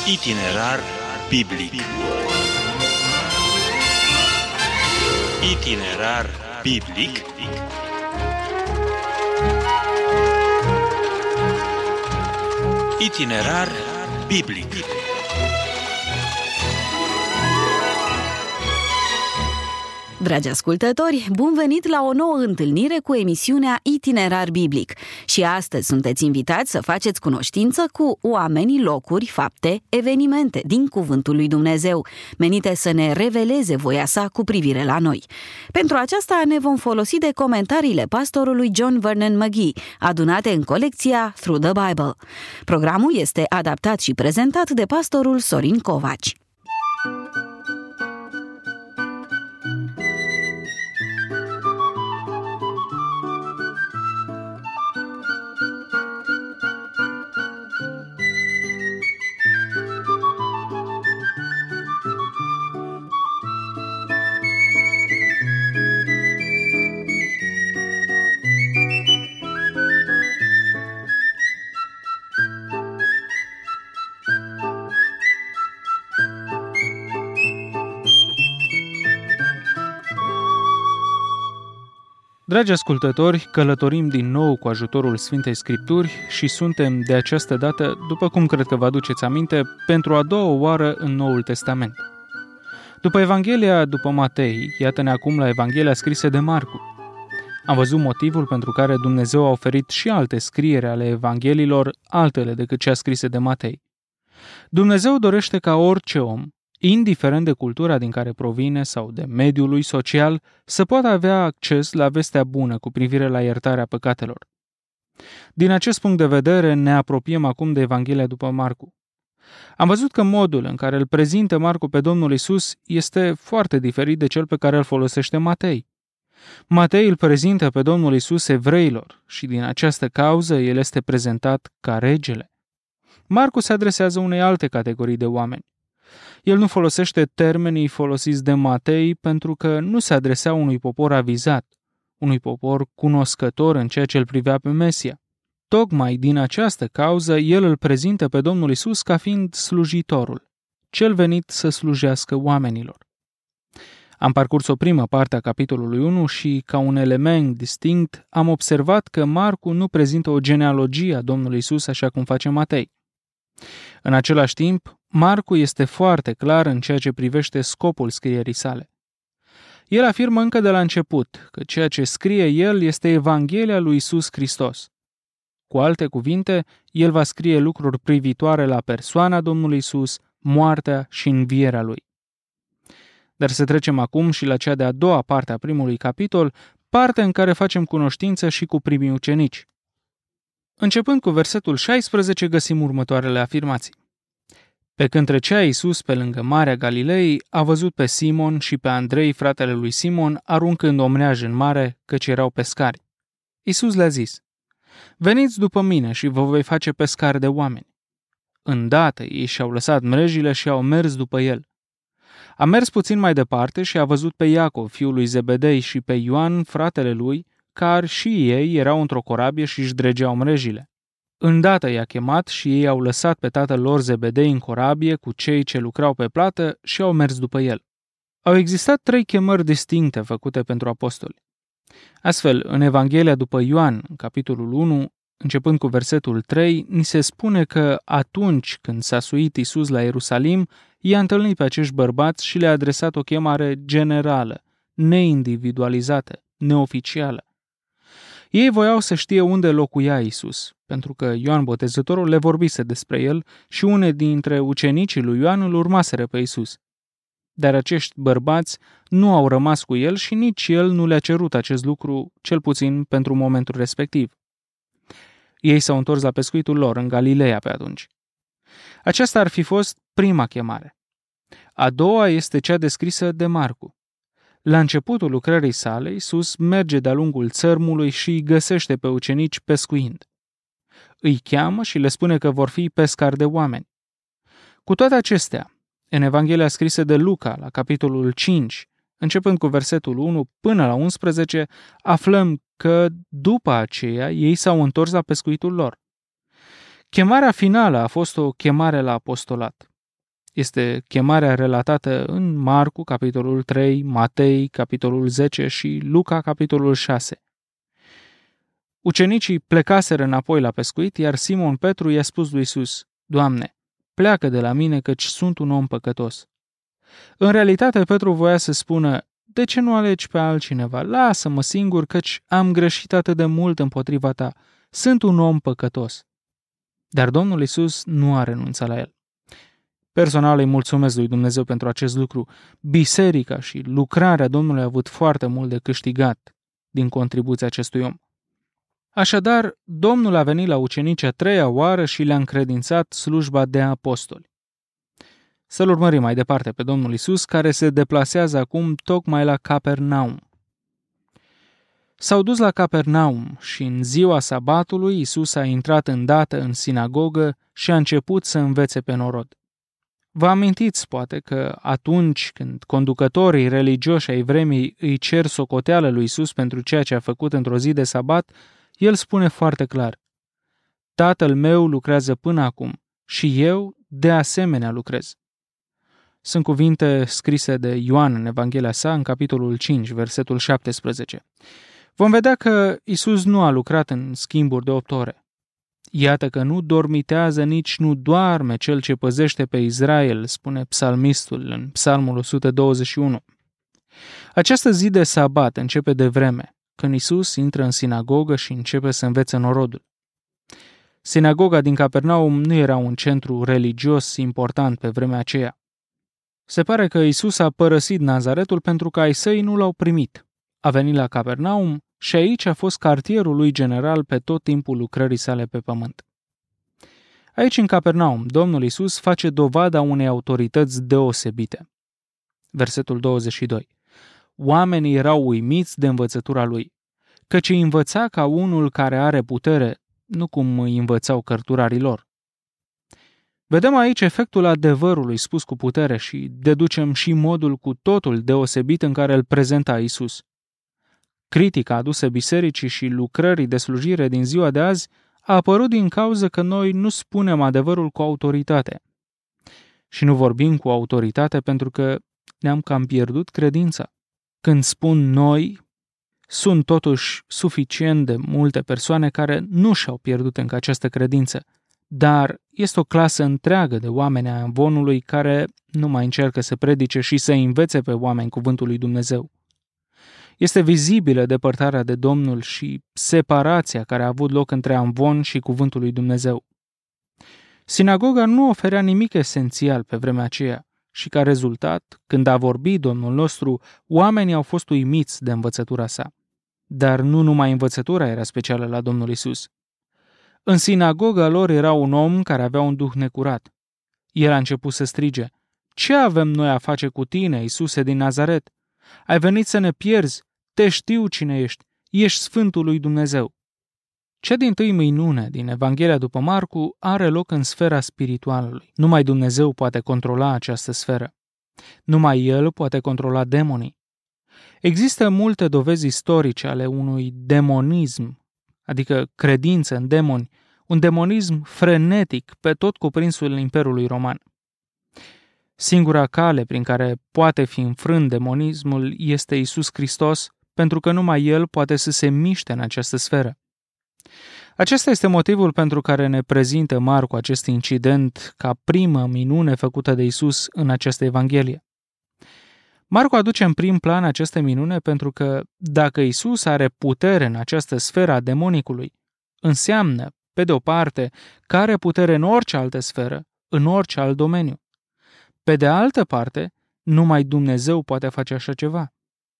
Itinerar biblic. Itinerar biblic. Itinerar biblic. Dragi ascultători, bun venit la o nouă întâlnire cu emisiunea Itinerar Biblic. Și astăzi sunteți invitați să faceți cunoștință cu oamenii, locuri, fapte, evenimente din Cuvântul lui Dumnezeu, menite să ne reveleze voia sa cu privire la noi. Pentru aceasta ne vom folosi de comentariile pastorului John Vernon McGee, adunate în colecția Through the Bible. Programul este adaptat și prezentat de pastorul Sorin Covaci. Dragi ascultători, călătorim din nou cu ajutorul Sfintei Scripturi și suntem de această dată, după cum cred că vă aduceți aminte, pentru a doua oară în Noul Testament. După Evanghelia după Matei, iată-ne acum la Evanghelia scrisă de Marcu. Am văzut motivul pentru care Dumnezeu a oferit și alte scrieri ale Evangheliilor, altele decât cea scrisă de Matei. Dumnezeu dorește ca orice om, indiferent de cultura din care provine sau de mediul lui social, să poată avea acces la vestea bună cu privire la iertarea păcatelor. Din acest punct de vedere, ne apropiem acum de Evanghelia după Marcu. Am văzut că modul în care îl prezintă Marcu pe Domnul Iisus este foarte diferit de cel pe care îl folosește Matei. Matei îl prezintă pe Domnul Iisus evreilor și din această cauză el este prezentat ca regele. Marcu se adresează unei alte categorii de oameni. El nu folosește termenii folosiți de Matei pentru că nu se adresea unui popor avizat, unui popor cunoscător în ceea ce îl privea pe Mesia. Tocmai din această cauză, el îl prezintă pe Domnul Iisus ca fiind slujitorul, cel venit să slujească oamenilor. Am parcurs o primă parte a capitolului 1 și, ca un element distinct, am observat că Marcu nu prezintă o genealogie a Domnului Iisus așa cum face Matei. În același timp, Marcu este foarte clar în ceea ce privește scopul scrierii sale. El afirmă încă de la început că ceea ce scrie el este Evanghelia lui Iisus Hristos. Cu alte cuvinte, el va scrie lucruri privitoare la persoana Domnului Iisus, moartea și învierea lui. Dar să trecem acum și la cea de-a doua parte a primului capitol, parte în care facem cunoștință și cu primii ucenici. Începând cu versetul 16, găsim următoarele afirmații. Pe când trecea Iisus pe lângă Marea Galilei, a văzut pe Simon și pe Andrei, fratele lui Simon, aruncând omleaj în mare, căci erau pescari. Iisus le-a zis: veniți după mine și vă voi face pescari de oameni. Îndată ei și-au lăsat mrejile și au mers după el. A mers puțin mai departe și a văzut pe Iacov, fiul lui Zebedei, și pe Ioan, fratele lui, care și ei erau într-o corabie și își dregeau mrejile. Îndată i-a chemat și ei au lăsat pe tatăl lor Zebedei în corabie cu cei ce lucrau pe plată și au mers după el. Au existat 3 chemări distincte făcute pentru apostoli. Astfel, în Evanghelia după Ioan, în capitolul 1, începând cu versetul 3, ni se spune că atunci când s-a suit Iisus la Ierusalim, i-a întâlnit pe acești bărbați și le-a adresat o chemare generală, neindividualizată, neoficială. Ei voiau să știe unde locuia Iisus, pentru că Ioan Botezătorul le vorbise despre el și unii dintre ucenicii lui Ioan îl urmaseră pe Iisus. Dar acești bărbați nu au rămas cu el și nici el nu le-a cerut acest lucru, cel puțin pentru momentul respectiv. Ei s-au întors la pescuitul lor în Galileea pe atunci. Aceasta ar fi fost prima chemare. A doua este cea descrisă de Marcu. La începutul lucrării sale, Iisus merge de-a lungul țărmului și îi găsește pe ucenici pescuind. Îi cheamă și le spune că vor fi pescari de oameni. Cu toate acestea, în Evanghelia scrisă de Luca, la capitolul 5, începând cu versetul 1 până la 11, aflăm că după aceea ei s-au întors la pescuitul lor. Chemarea finală a fost o chemare la apostolat. Este chemarea relatată în Marcu, capitolul 3, Matei, capitolul 10 și Luca, capitolul 6. Ucenicii plecaseră înapoi la pescuit, iar Simon Petru i-a spus lui Iisus: Doamne, pleacă de la mine, căci sunt un om păcătos. În realitate, Petru voia să spună: de ce nu alegi pe altcineva? Lasă-mă singur, căci am greșit atât de mult împotriva ta. Sunt un om păcătos. Dar Domnul Iisus nu a renunțat la el. Personal îi mulțumesc lui Dumnezeu pentru acest lucru. Biserica și lucrarea Domnului a avut foarte mult de câștigat din contribuția acestui om. Așadar, Domnul a venit la ucenici a treia oară și le-a încredințat slujba de apostoli. Să-l urmărim mai departe pe Domnul Iisus, care se deplasează acum tocmai la Capernaum. S-au dus la Capernaum și în ziua sabatului Iisus a intrat îndată în sinagogă și a început să învețe pe norod. Vă amintiți, poate, că atunci când conducătorii religioși ai vremii îi cer socoteală lui Iisus pentru ceea ce a făcut într-o zi de sabat, el spune foarte clar: Tatăl meu lucrează până acum și eu de asemenea lucrez. Sunt cuvinte scrise de Ioan în Evanghelia sa, în capitolul 5, versetul 17. Vom vedea că Iisus nu a lucrat în schimburi de 8 ore. Iată că nu dormitează, nici nu doarme cel ce păzește pe Israel, spune psalmistul în Psalmul 121. Această zi de sabat începe de vreme, când Iisus intră în sinagogă și începe să învețe norodul. Sinagoga din Capernaum nu era un centru religios important pe vremea aceea. Se pare că Iisus a părăsit Nazaretul pentru că ai săi nu l-au primit. A venit la Capernaum și aici a fost cartierul lui general pe tot timpul lucrării sale pe pământ. Aici, în Capernaum, Domnul Iisus face dovada unei autorități deosebite. Versetul 22. Oamenii erau uimiți de învățătura lui, căci îi învăța ca unul care are putere, nu cum îi învățau cărturarii lor. Vedem aici efectul adevărului spus cu putere și deducem și modul cu totul deosebit în care îl prezenta Iisus. Critica adusă bisericii și lucrării de slujire din ziua de azi a apărut din cauză că noi nu spunem adevărul cu autoritate. Și nu vorbim cu autoritate pentru că ne-am cam pierdut credința. Când spun noi, sunt totuși suficient de multe persoane care nu și-au pierdut încă această credință, dar este o clasă întreagă de oameni a amvonului care nu mai încearcă să predice și să învețe pe oameni cuvântul lui Dumnezeu. Este vizibilă depărtarea de Domnul și separația care a avut loc între amvon și cuvântul lui Dumnezeu. Sinagoga nu oferea nimic esențial pe vremea aceea și ca rezultat, când a vorbit Domnul nostru, oamenii au fost uimiți de învățătura sa. Dar nu numai învățătura era specială la Domnul Iisus. În sinagoga lor era un om care avea un duh necurat. El a început să strige: Ce avem noi a face cu tine, Iisuse din Nazaret? Ai venit să ne pierzi? Te știu cine ești Sfântul lui Dumnezeu. Cea dintâi minune din Evanghelia după Marcu are loc în sfera spiritualului. Numai Dumnezeu poate controla această sferă. Numai El poate controla demonii. Există multe dovezi istorice ale unui demonism, adică credință în demoni, un demonism frenetic pe tot cuprinsul Imperiului Roman. Singura cale prin care poate fi înfrânt demonismul este Iisus Hristos, pentru că numai El poate să se miște în această sferă. Acesta este motivul pentru care ne prezintă Marcu acest incident ca primă minune făcută de Iisus în această Evanghelie. Marcu aduce în prim plan această minune pentru că dacă Iisus are putere în această sferă a demonicului, înseamnă, pe de o parte, că are putere în orice altă sferă, în orice alt domeniu. Pe de altă parte, numai Dumnezeu poate face așa ceva.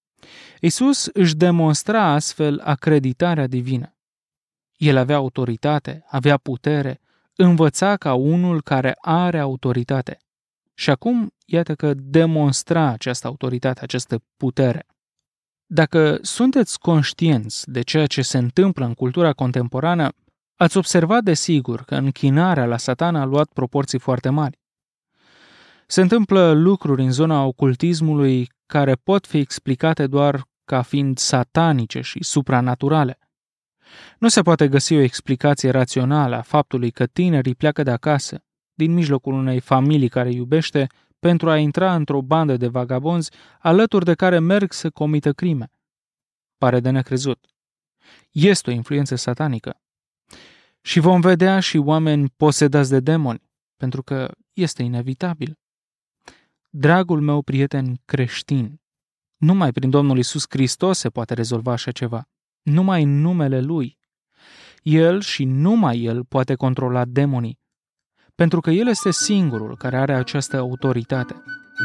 Iisus își demonstra astfel acreditarea divină. El avea autoritate, avea putere, învăța ca unul care are autoritate. Și acum, iată că demonstra această autoritate, această putere. Dacă sunteți conștienți de ceea ce se întâmplă în cultura contemporană, ați observat desigur că închinarea la Satan a luat proporții foarte mari. Se întâmplă lucruri în zona ocultismului care pot fi explicate doar ca fiind satanice și supranaturale. Nu se poate găsi o explicație rațională a faptului că tinerii pleacă de acasă, din mijlocul unei familii care iubește, pentru a intra într-o bandă de vagabonzi, alături de care merg să comită crime. Pare de necrezut. Este o influență satanică. Și vom vedea și oameni posedați de demoni, pentru că este inevitabil. Dragul meu prieten creștin, numai prin Domnul Iisus Hristos se poate rezolva așa ceva. Numai în numele Lui. El și numai El poate controla demonii, pentru că El este singurul care are această autoritate.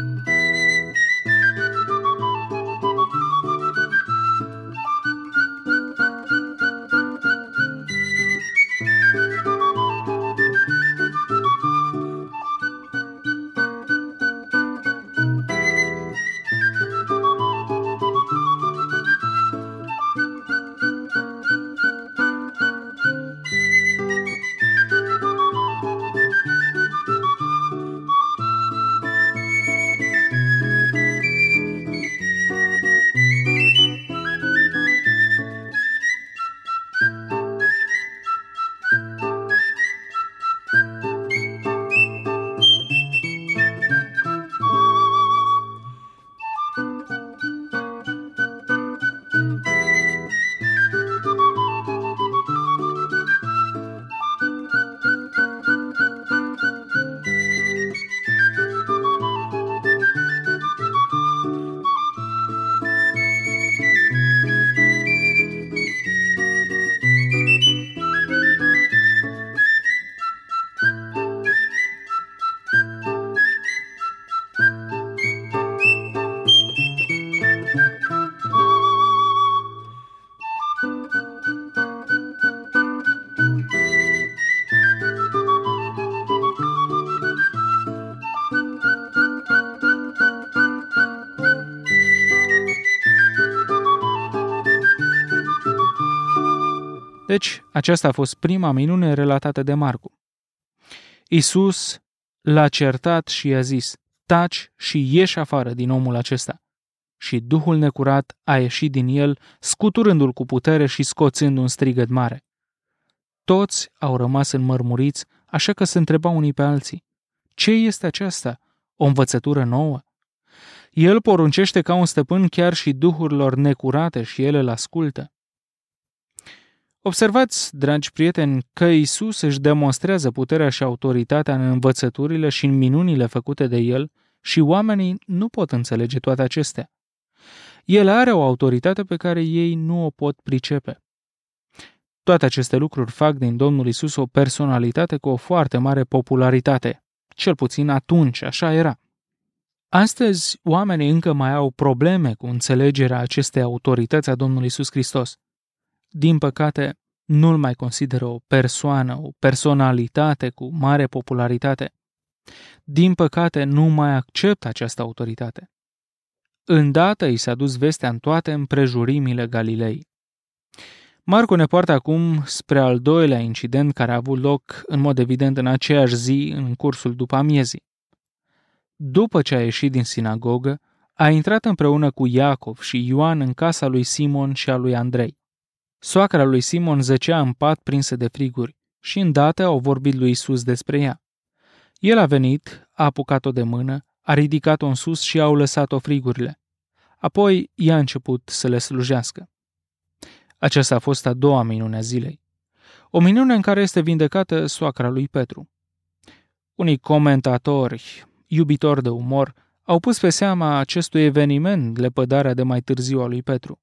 Deci, aceasta a fost prima minune relatată de Marcu. Iisus l-a certat și i-a zis: taci și ieși afară din omul acesta. Și duhul necurat a ieșit din el, scuturându-l cu putere și scoțând un strigăt mare. Toți au rămas înmărmuriți, așa că se întrebau unii pe alții: ce este aceasta? O învățătură nouă? El poruncește ca un stăpân chiar și duhurilor necurate și ele îl ascultă. Observați, dragi prieteni, că Iisus își demonstrează puterea și autoritatea în învățăturile și în minunile făcute de El și oamenii nu pot înțelege toate acestea. El are o autoritate pe care ei nu o pot pricepe. Toate aceste lucruri fac din Domnul Iisus o personalitate cu o foarte mare popularitate. Cel puțin atunci așa era. Astăzi, oamenii încă mai au probleme cu înțelegerea acestei autorități a Domnului Iisus Hristos. Din păcate, nu-L mai consideră o persoană, o personalitate cu mare popularitate. Din păcate, nu mai acceptă această autoritate. Îndată i s-a dus vestea în toate împrejurimile Galilei. Marcu ne poartă acum spre al doilea incident care a avut loc, în mod evident, în aceeași zi, în cursul după amiezii. După ce a ieșit din sinagogă, a intrat împreună cu Iacov și Ioan în casa lui Simon și a lui Andrei. Soacra lui Simon zăcea în pat prinsă de friguri și îndată au vorbit lui Iisus despre ea. El a venit, a apucat-o de mână, a ridicat-o în sus și au lăsat-o frigurile. Apoi ea a început să le slujească. Aceasta a fost a doua minune a zilei. O minune în care este vindecată soacra lui Petru. Unii comentatori, iubitori de umor, au pus pe seama acestui eveniment lepădarea de mai târziu a lui Petru.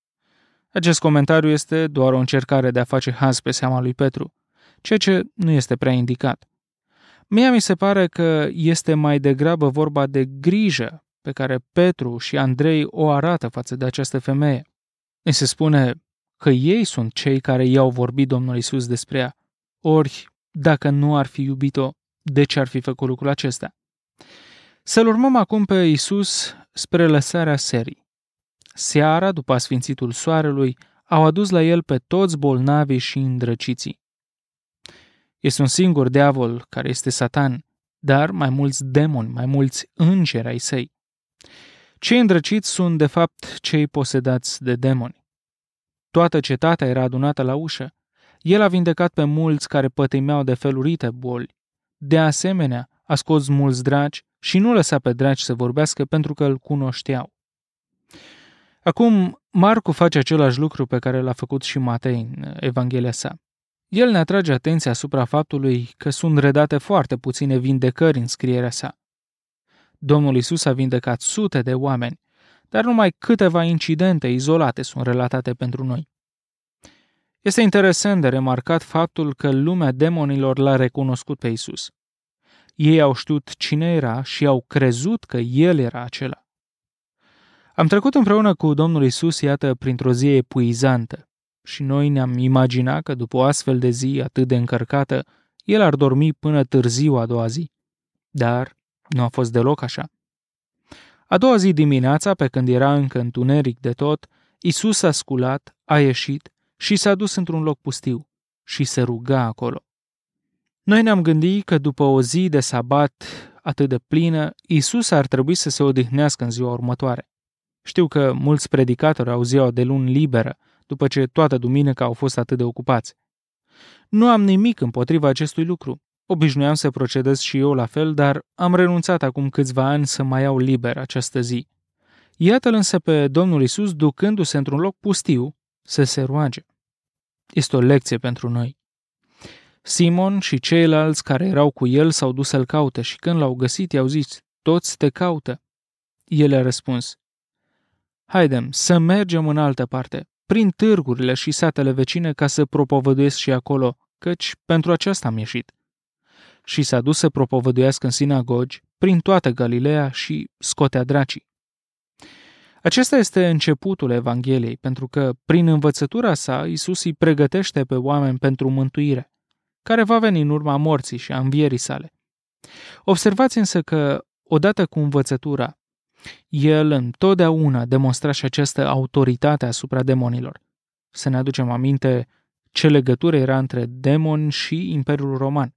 Acest comentariu este doar o încercare de a face haz pe seama lui Petru, ceea ce nu este prea indicat. Mie mi se pare că este mai degrabă vorba de grijă pe care Petru și Andrei o arată față de această femeie. Îi se spune că ei sunt cei care i-au vorbit Domnul Iisus despre ea. Ori, dacă nu ar fi iubit-o, de ce ar fi făcut lucrul acesta? Să-L urmăm acum pe Iisus spre lăsarea serii. Seara, după asfințitul soarelui, au adus la El pe toți bolnavii și îndrăciții. Este un singur diavol, care este Satan, dar mai mulți demoni, mai mulți îngeri ai săi. Cei îndrăciți sunt, de fapt, cei posedați de demoni. Toată cetatea era adunată la ușă. El a vindecat pe mulți care pătimeau de felurite boli. de asemenea, a scos mulți draci și nu lăsa pe draci să vorbească pentru că îl cunoșteau. Acum, Marcu face același lucru pe care l-a făcut și Matei în Evanghelia sa. El ne atrage atenția asupra faptului că sunt redate foarte puține vindecări în scrierea sa. Domnul Iisus a vindecat sute de oameni, dar numai câteva incidente izolate sunt relatate pentru noi. Este interesant de remarcat faptul că lumea demonilor l-a recunoscut pe Iisus. Ei au știut cine era și au crezut că El era acela. Am trecut împreună cu Domnul Iisus, iată, printr-o zi epuizantă și noi ne-am imaginat că după o astfel de zi atât de încărcată, El ar dormi până târziu a doua zi. Dar nu a fost deloc așa. A doua zi dimineața, pe când era încă întuneric de tot, Iisus a sculat, a ieșit și s-a dus într-un loc pustiu și se ruga acolo. Noi ne-am gândit că după o zi de sabat atât de plină, Iisus ar trebui să se odihnească în ziua următoare. Știu că mulți predicatori au ziua de luni liberă, după ce toată duminica au fost atât de ocupați. Nu am nimic împotriva acestui lucru. Obișnuiam să procedez și eu la fel, dar am renunțat acum câțiva ani să mai iau liber această zi. Iată-l însă pe Domnul Iisus ducându-se într-un loc pustiu să se roage. Este o lecție pentru noi. Simon și ceilalți care erau cu el s-au dus să-l caute și când l-au găsit i-au zis, toți te caută. El a răspuns, haidem să mergem în altă parte, prin târgurile și satele vecine ca să propovăduiesc și acolo, căci pentru aceasta am ieșit. Și s-a dus să propovăduiască în sinagogi, prin toată Galileea și scotea dracii. Acesta este începutul Evangheliei, pentru că prin învățătura sa Iisus îi pregătește pe oameni pentru mântuire, care va veni în urma morții și a învierii sale. Observați însă că, odată cu învățătura, el întotdeauna demonstra și această autoritate asupra demonilor. Să ne aducem aminte ce legătură era între demoni și Imperiul Roman.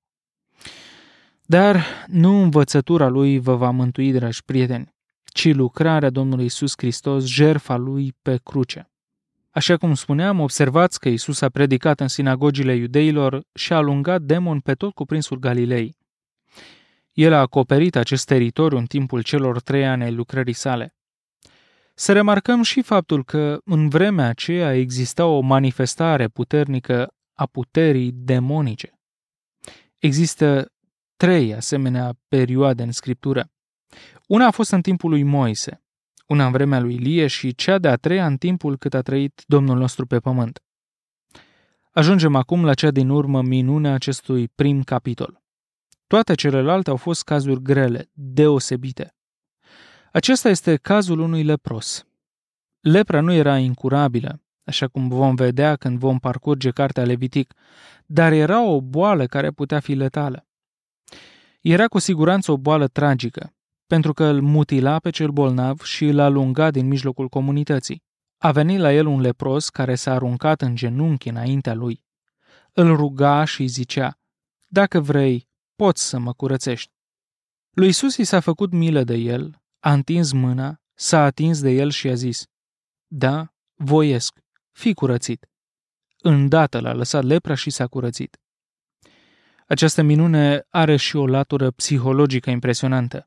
Dar nu învățătura lui vă va mântui, dragi prieteni, ci lucrarea Domnului Iisus Hristos, jertfa lui pe cruce. Așa cum spuneam, observați că Iisus a predicat în sinagogile iudeilor și a alungat demoni pe tot cuprinsul Galilei. El a acoperit acest teritoriu în timpul celor 3 ani ai lucrării sale. Să remarcăm și faptul că în vremea aceea exista o manifestare puternică a puterii demonice. Există 3 asemenea perioade în Scriptură. Una a fost în timpul lui Moise, una în vremea lui Ilie și cea de-a 3-a în timpul cât a trăit Domnul nostru pe pământ. Ajungem acum la cea din urmă minunea acestui prim capitol. Toate celelalte au fost cazuri grele, deosebite. Acesta este cazul unui lepros. Lepra nu era incurabilă, așa cum vom vedea când vom parcurge cartea Levitic, dar era o boală care putea fi letală. Era cu siguranță o boală tragică, pentru că îl mutila pe cel bolnav și îl alunga din mijlocul comunității. A venit la el un lepros care s-a aruncat în genunchi înaintea lui. Îl ruga și îi zicea, dacă vrei, poți să mă curățești. Lui Iisus i s-a făcut milă de el, a întins mâna, s-a atins de el și a zis, da, voiesc, fii curățit. Îndată l-a lăsat lepra și s-a curățit. Această minune are și o latură psihologică impresionantă.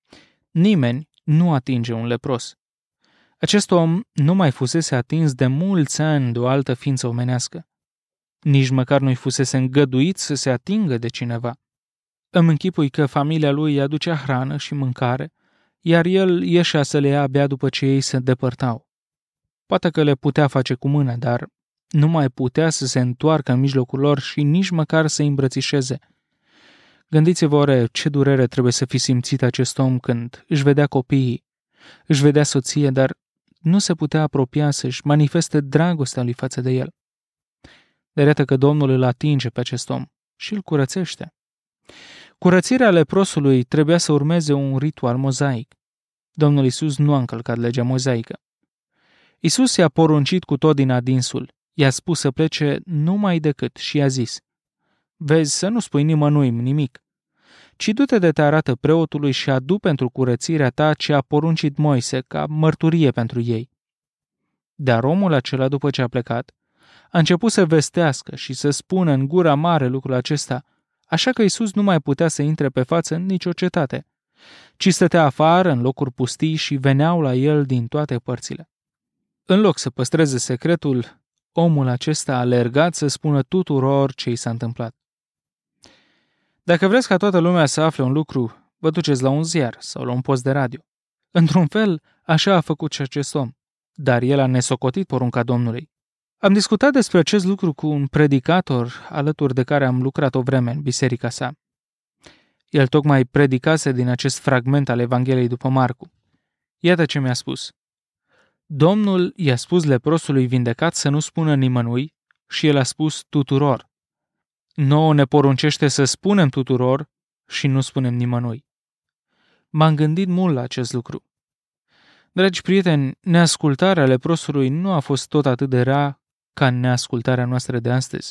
Nimeni nu atinge un lepros. Acest om nu mai fusese atins de mulți ani de o altă ființă omenească. Nici măcar nu-i fusese îngăduit să se atingă de cineva. Îmi închipui că familia lui îi aducea hrană și mâncare, iar el ieșea să le ia abia după ce ei se depărtau. Poate că le putea face cu mâna, dar nu mai putea să se întoarcă în mijlocul lor și nici măcar să îi îmbrățișeze. Gândiți-vă oare ce durere trebuie să fi simțit acest om când își vedea copiii, își vedea soție, dar nu se putea apropia să-și manifeste dragostea lui față de el. Dar iată că Domnul îl atinge pe acest om și îl curățește. Curățirea leprosului trebuia să urmeze un ritual mozaic. Domnul Iisus nu a încălcat legea mozaică. Iisus i-a poruncit cu tot din adinsul, i-a spus să plece numai decât și i-a zis, vezi să nu spui nimănui nimic, ci du-te de te arată preotului și adu pentru curățirea ta ce a poruncit Moise ca mărturie pentru ei. Dar omul acela, după ce a plecat, a început să vestească și să spună în gura mare lucrul acesta, așa că Iisus nu mai putea să intre pe față în nicio cetate, ci stătea afară în locuri pustii și veneau la el din toate părțile. În loc să păstreze secretul, omul acesta a alergat să spună tuturor ce i s-a întâmplat. Dacă vreți ca toată lumea să afle un lucru, vă duceți la un ziar sau la un post de radio. Într-un fel, așa a făcut și acest om, dar el a nesocotit porunca Domnului. Am discutat despre acest lucru cu un predicator alături de care am lucrat o vreme în biserica sa. El tocmai predicase din acest fragment al Evangheliei după Marcu. Iată ce mi-a spus. Domnul i-a spus leprosului vindecat să nu spună nimănui și el a spus tuturor. Nouă ne poruncește să spunem tuturor și nu spunem nimănui. M-am gândit mult la acest lucru. Dragi prieteni, neascultarea leprosului nu a fost tot atât de rea ca neascultarea noastră de astăzi.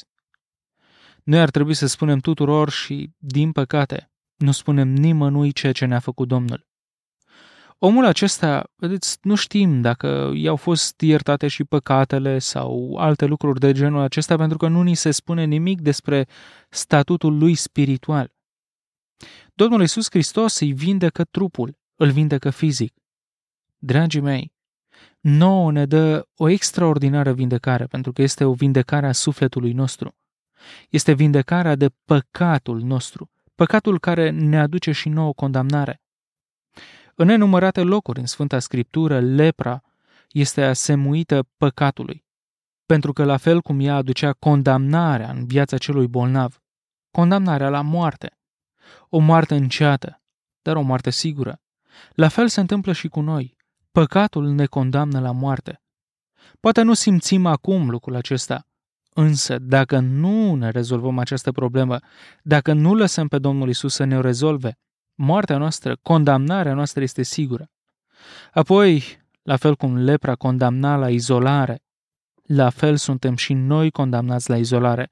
Noi ar trebui să spunem tuturor și, din păcate, nu spunem nimănui ceea ce ne-a făcut Domnul. Omul acesta, vedeți, nu știm dacă i-au fost iertate și păcatele sau alte lucruri de genul acesta, pentru că nu ni se spune nimic despre statutul lui spiritual. Domnul Iisus Hristos îi vindecă trupul, îl vindecă fizic. Dragii mei, nouă ne dă o extraordinară vindecare, pentru că este o vindecare a sufletului nostru. Este vindecarea de păcatul nostru, păcatul care ne aduce și nouă condamnare. În nenumărate locuri în Sfânta Scriptură, lepra este asemuită păcatului, pentru că la fel cum ea aducea condamnarea în viața celui bolnav, condamnarea la moarte, o moarte înceată, dar o moarte sigură, la fel se întâmplă și cu noi. Păcatul ne condamnă la moarte. Poate nu simțim acum lucrul acesta, însă dacă nu ne rezolvăm această problemă, dacă nu lăsăm pe Domnul Iisus să ne o rezolve, moartea noastră, condamnarea noastră este sigură. Apoi, la fel cum lepra condamna la izolare, la fel suntem și noi condamnați la izolare.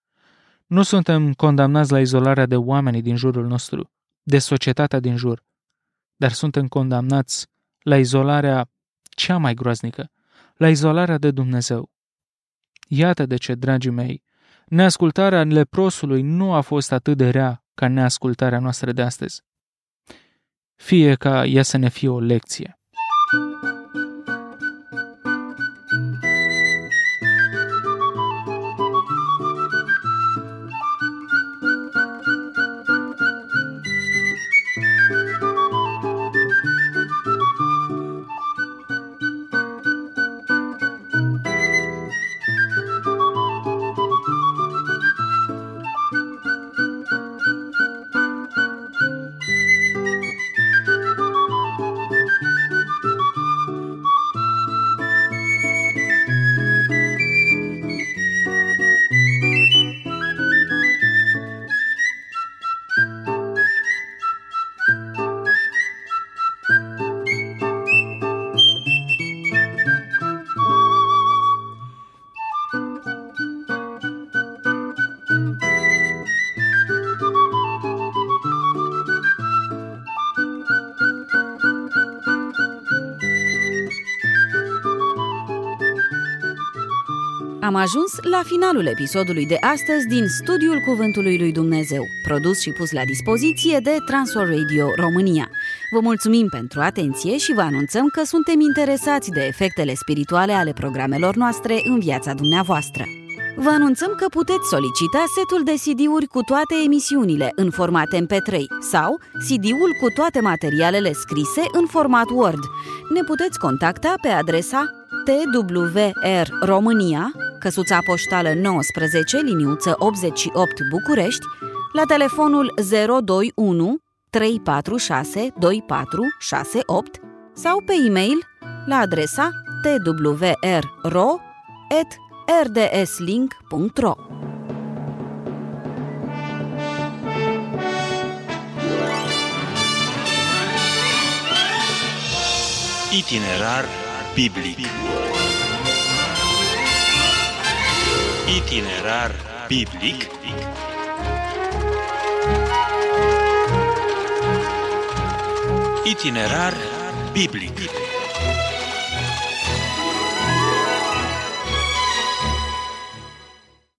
Nu suntem condamnați la izolarea de oamenii din jurul nostru, de societatea din jur, dar suntem condamnați la izolarea cea mai groaznică, la izolarea de Dumnezeu. Iată de ce, dragii mei, neascultarea leprosului nu a fost atât de rea ca neascultarea noastră de astăzi. Fie ca ea să ne fie o lecție. Am ajuns la finalul episodului de astăzi din Studiul Cuvântului lui Dumnezeu, produs și pus la dispoziție de Transworld Radio România. Vă mulțumim pentru atenție și vă anunțăm că suntem interesați de efectele spirituale ale programelor noastre în viața dumneavoastră. Vă anunțăm că puteți solicita setul de CD-uri cu toate emisiunile în format MP3 sau CD-ul cu toate materialele scrise în format Word. Ne puteți contacta pe adresa TWR România, căsuța poștală 19, liniuță 88 București, la telefonul 021 346 2468 sau pe e-mail la adresa twrro@rdslink.ro. Itinerar biblic. Itinerar biblic. Itinerar biblic.